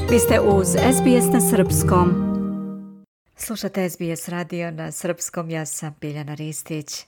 Vi ste uz SBS na srpskom. Slušate SBS radio na srpskom, ja sam Biljana Ristić.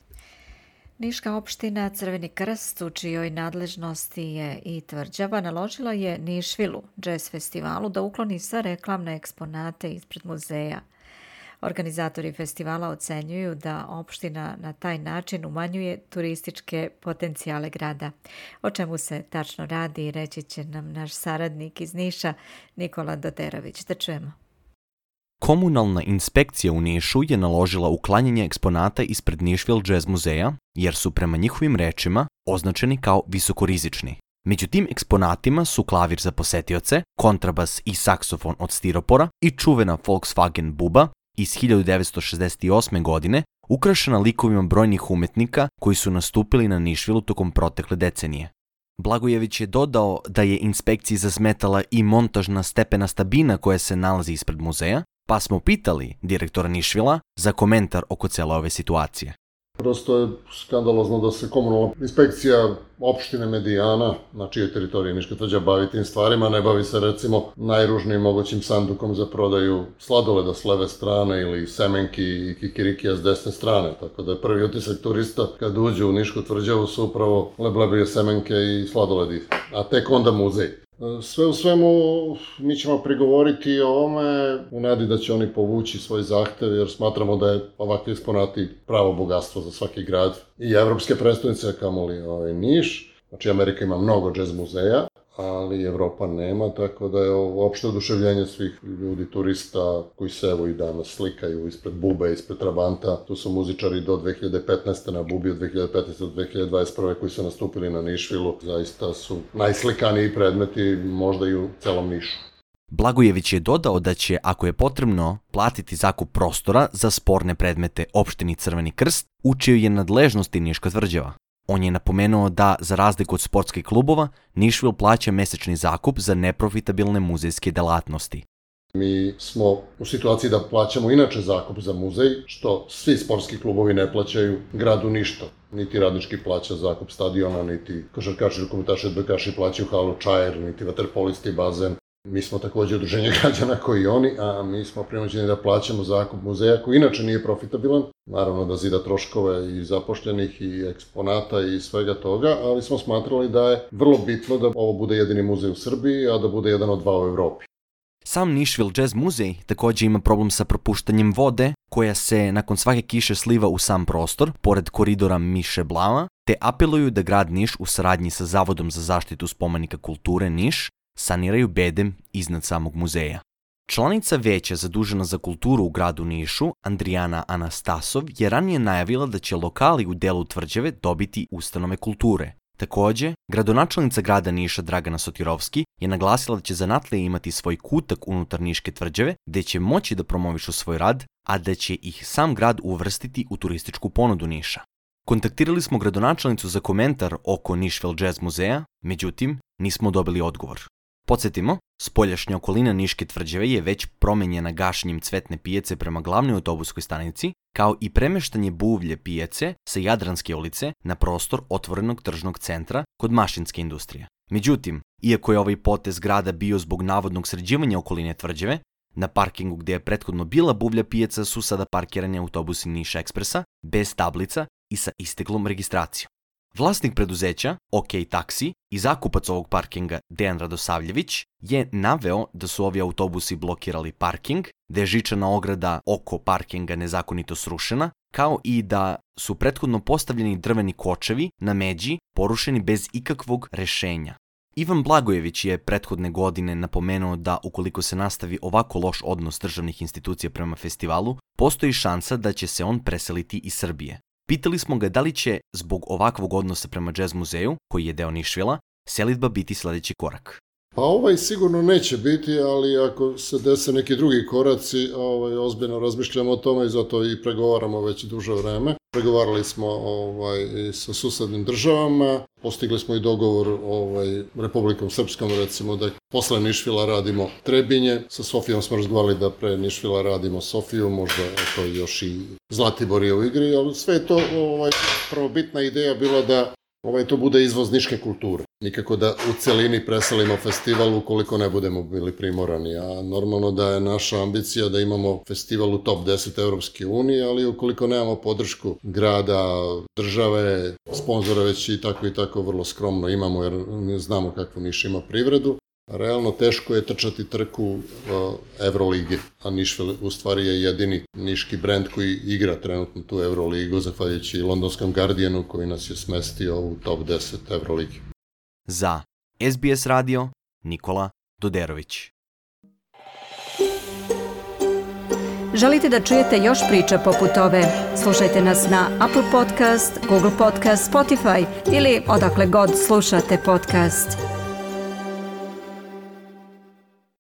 Niška opština Crveni krst, u čijoj nadležnosti je i tvrđava, naložila je Nišvilu jazz festivalu da ukloni sve reklamne eksponate ispred muzeja. Organizatori festivala ocenjuju da opština na taj način umanjuje turističke potencijale grada. O čemu se tačno radi, reći će nam naš saradnik iz Niša, Nikola Doderović. Da čujemo. Komunalna inspekcija u Nišu je naložila uklanjanje eksponata ispred Nišvil Jazz muzeja, jer su prema njihovim rečima označeni kao visokorizični. Među tim eksponatima su klavir za posetioce, kontrabas i saksofon od stiropora i čuvena Volkswagen buba iz 1968. godine, ukrašena likovima brojnih umetnika koji su nastupili na Nišvilu tokom protekle decenije. Blagojević je dodao da je inspekciji zasmetala i montažna stepenasta bina koja se nalazi ispred muzeja, pa smo pitali direktora Nišvila za komentar oko cele ove situacije. Prosto je skandalozno da se komunalna inspekcija opštine Medijana, na čijoj teritoriji Niška tvrđava, bavi tim stvarima, ne bavi se recimo najružnijim mogućim sandukom za prodaju sladoleda s leve strane ili semenki i kikirikija s desne strane. Tako da je prvi utisak turista kad uđu u Nišku tvrđavu su upravo leblebrije semenke i sladoledi, a tek onda muzej. Sve u svemu, mi ćemo prigovoriti o ovome u nadi da će oni povući svoj zahtev, jer smatramo da je ovakvi eksponati pravo bogatstvo za svaki grad i evropske prestonice, kamoli Niš. Znači, Amerika ima mnogo džez muzeja, ali Evropa nema, tako da je ovo opšte oduševljenje svih ljudi, turista koji se evo i danas slikaju ispred bube, ispred trabanta. Tu su muzičari do 2015. na bubi, od 2015. do 2021. koji su nastupili na Nišvilu. Zaista su najslikaniji predmeti možda i u celom Nišu. Blagojević je dodao da će, ako je potrebno, platiti zakup prostora za sporne predmete opštini Crveni krst, u čijoj je nadležnosti Niška tvrđava. On je napomenuo da, za razliku od sportskih klubova, Nišvil plaća mesečni zakup za neprofitabilne muzejske delatnosti. Mi smo u situaciji da plaćamo inače zakup za muzej, što svi sportski klubovi ne plaćaju gradu ništa. Niti radnički plaća zakup stadiona, niti košarkaši, rukometaši, odbojkaši plaćaju halu Čair, niti vaterpolisti bazen. Mi smo također udruženje građana koji oni, a mi smo prinuđeni da plaćamo zakup muzeja koji inače nije profitabilan. Naravno da zida troškove i zapošljenih i eksponata i svega toga, ali smo smatrali da je vrlo bitno da ovo bude jedini muzej u Srbiji, a da bude jedan od dva u Evropi. Sam Nišvil Jazz muzej također ima problem sa propuštanjem vode, koja se nakon svake kiše sliva u sam prostor, pored koridora Miše Blava, te apeluju da grad Niš u saradnji sa Zavodom za zaštitu spomenika kulture Niš saniraju bedem iznad samog muzeja. Članica veća zadužena za kulturu u gradu Nišu, Andrijana Anastasov, je ranije najavila da će lokali u delu tvrđave dobiti ustanove kulture. Također, gradonačelnica grada Niša Dragana Sotirovski je naglasila da će zanatlije imati svoj kutak unutar Niške tvrđave, gde će moći da promovišu svoj rad, a da će ih sam grad uvrstiti u turističku ponudu Niša. Kontaktirali smo gradonačelnicu za komentar oko Nišvil Jazz muzeja, međutim, nismo dobili odgovor. Podsjetimo, spoljašnja okolina Niške tvrđave je već promenjena gašenjem cvetne pijace prema glavnoj autobuskoj stanici, kao i premeštanje buvlje pijace sa Jadranske ulice na prostor otvorenog tržnog centra kod mašinske industrije. Međutim, iako je ovaj potez grada bio zbog navodnog sređivanja okoline tvrđave, na parkingu gdje je prethodno bila buvlja pijaca su sada parkirani autobusi Niš Ekspresa, bez tablica i sa isteklom registracijom. Vlasnik preduzeća, OK Taksi, i zakupac ovog parkinga Dejan Radosavljević je naveo da su ovi autobusi blokirali parking, da je žičana ograda oko parkinga nezakonito srušena, kao i da su prethodno postavljeni drveni kočevi na međi porušeni bez ikakvog rešenja. Ivan Blagojević je prethodne godine napomenuo da ukoliko se nastavi ovako loš odnos državnih institucija prema festivalu, postoji šansa da će se on preseliti iz Srbije. Pitali smo ga da li će, zbog ovakvog odnosa prema jazz muzeju, koji je deo Nišvila, selidba biti sljedeći korak. Pa sigurno neće biti, ali ako se dese neki drugi koraci, ozbiljno razmišljamo o tome i zato i pregovaramo već duže vreme. Pregovarali smo i sa susednim državama, postigli smo i dogovor Republikom Srpskom, recimo da posle Nišvila radimo Trebinje, sa Sofijom smo razgovarali da pre Nišvila radimo Sofiju, možda to još i Zlatibor je u igri, ali sve je to prvobitna ideja bila da to bude izvoz niške kulture. nikako da u celini preselimo festival ukoliko ne budemo bili primorani. A normalno da je naša ambicija da imamo festival u top 10 Evropske unije, ali ukoliko nemamo podršku grada, države, sponzora već i tako vrlo skromno imamo, jer znamo kakvu Niš ima privredu. Realno teško je trčati trku Evrolige, a Nišvel u stvari je jedini niški brend koji igra trenutno tu Evroligu, zahvaljujući londonskom Guardianu koji nas je smestio u top 10 Evrolige. Za SBS radio, Nikola Doderović. Želite da čujete još priča poput ove? Slušajte nas na Apple Podcast, Google Podcast, Spotify ili odakle god slušate podcast.